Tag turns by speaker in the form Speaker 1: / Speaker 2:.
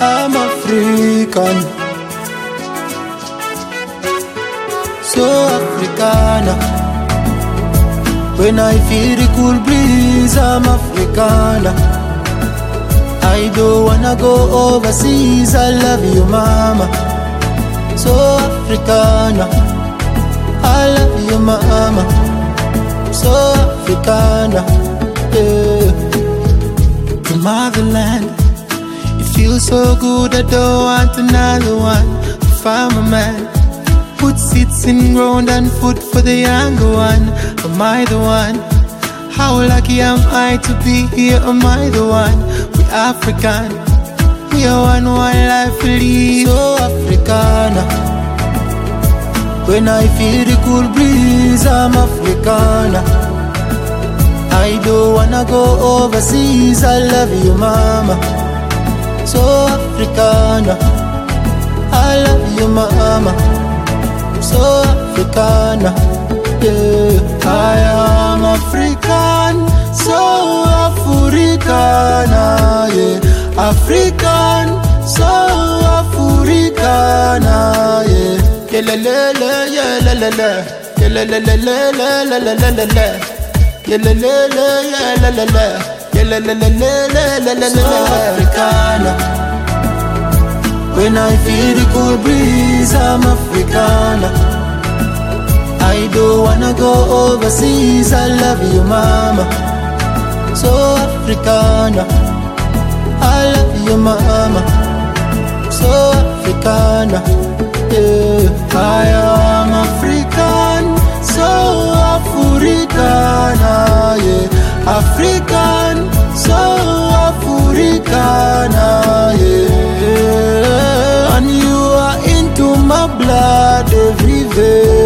Speaker 1: I'm African, so Africana. When I feel the cool breeze, I'm Africana. I don't wanna go overseas, I love you mama. So Africana, I love you mama. So Africana, yeah. The motherland, it feels so good, I don't want another one. Farmer man, put seeds in ground and food for the younger one. Am I the one? How lucky am I to be here? Am I the one? We African, we are one life to live. So Africana. When I feel the cool breeze, I'm Africana. I don't wanna go overseas, I love you mama. So Africana, I love you mama. So Africana, yeah. I am African, so Africana, yeah. African, so Africana, yeah. Yeah, la la la, yeah, la la la, yeah, la la la la, la la la la la, yeah, la la la, yeah, la la la, yeah, la la la la, la la la la. Africana. When I feel the cool breeze, I'm Africana. I don't wanna go overseas, I love you mama. So Africana, I love you mama. So Africana, yeah. I am African, so Africana, yeah. African, so Africana, yeah. And you are into my blood every day.